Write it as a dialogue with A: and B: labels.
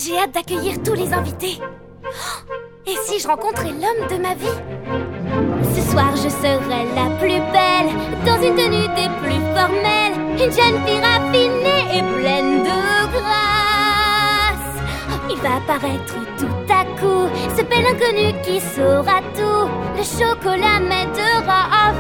A: J'ai hâte d'accueillir tous les invités. Et si je rencontrais l'homme de ma vie? Ce soir je serai la plus belle, dans une tenue des plus formelles, une jeune fille raffinée et pleine de grâce. Il va apparaître tout à coup, ce bel inconnu qui saura tout. Le chocolat m'aidera à